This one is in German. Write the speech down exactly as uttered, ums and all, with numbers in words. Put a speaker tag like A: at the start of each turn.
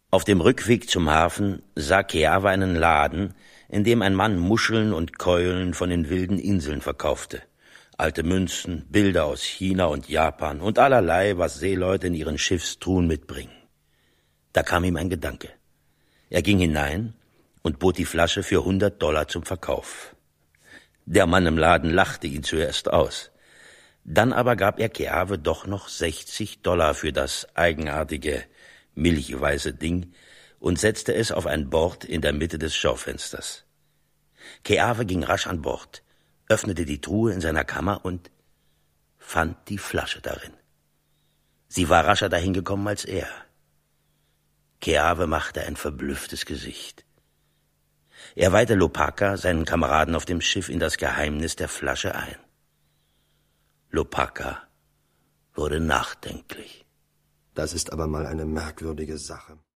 A: Auf dem Rückweg zum Hafen sah Keawe einen Laden, in dem ein Mann Muscheln und Keulen von den wilden Inseln verkaufte. Alte Münzen, Bilder aus China und Japan und allerlei, was Seeleute in ihren Schiffstruhen mitbringen. Da kam ihm ein Gedanke. Er ging hinein und bot die Flasche für hundert Dollar zum Verkauf. Der Mann im Laden lachte ihn zuerst aus. Dann aber gab er Keawe doch noch sechzig Dollar für das eigenartige, milchweiße Ding und setzte es auf ein Bord in der Mitte des Schaufensters. Keawe ging rasch an Bord, öffnete die Truhe in seiner Kammer und fand die Flasche darin. Sie war rascher dahin gekommen als er. Keawe machte ein verblüfftes Gesicht. Er weihte Lopaka, seinen Kameraden auf dem Schiff, in das Geheimnis der Flasche ein. Lopaka wurde nachdenklich.
B: Das ist aber mal eine merkwürdige Sache.